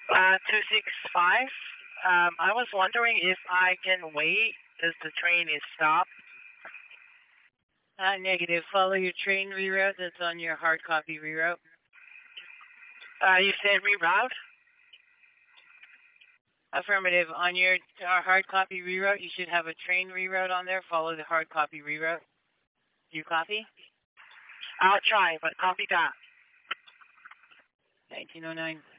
265. I was wondering if I can wait as the train is stopped. Negative. Follow your train reroute that's on your hard copy reroute. You said reroute? Affirmative. On your hard copy reroute, you should have a train reroute on there. Follow the hard copy reroute. Do you copy? I'll try, but copy that. 1909.